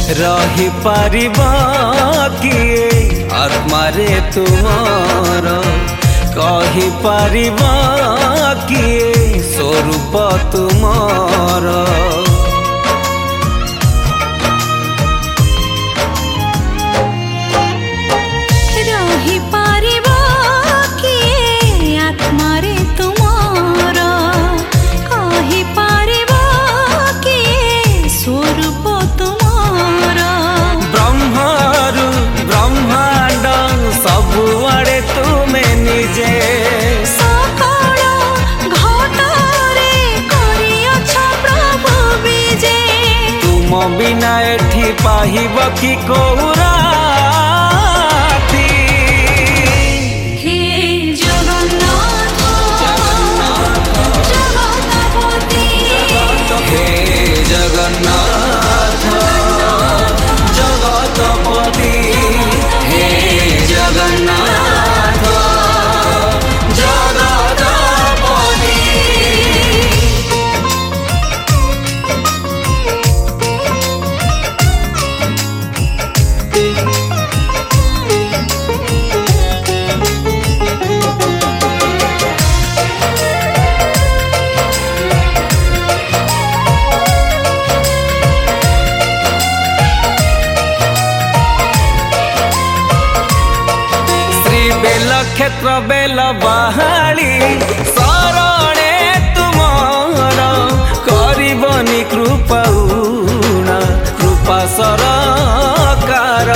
रही पारिबा किए आत्मारे तुमर कही पारिबा किए स्वरूप तुमर बिना एठी पाहिब कि कौरा हे जगन्नाथ जगतपति हे जगन्नाथ जगतपति हे जगन्नाथ जगतपति। बेल क्षेत्र बेल बाहाली शरणे तुमर करबनी कृपा कृपा सरकार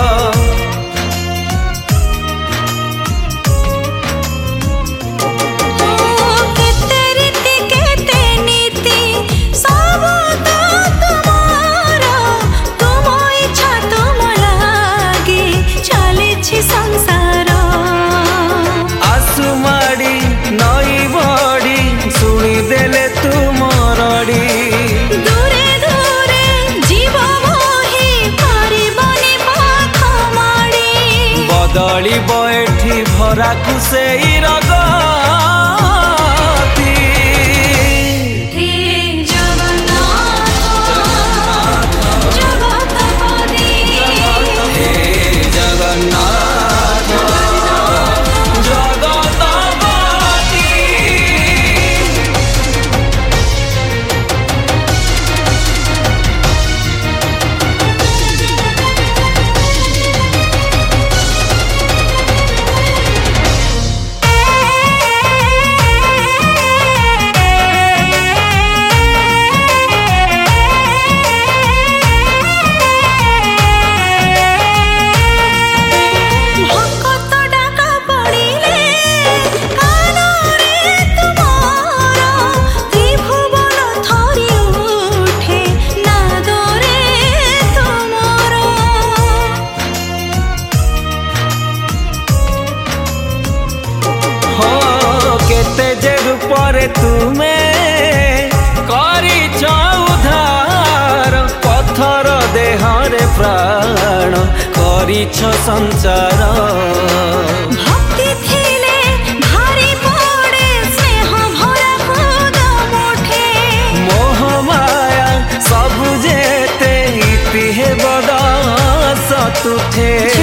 बदली बैठी भरा कुसे रगती हे जगन्नाथ जगतपति हे जगन्नाथ जगतपति। केते जे रूपरे तुमे करिछ उद्धार पत्थर देहरे प्राण करिछ संचार भक्ति थिले भारी पड़े स्नेह भरा खुद मुठे मोह माया सब जेते इति हे बदास तुठे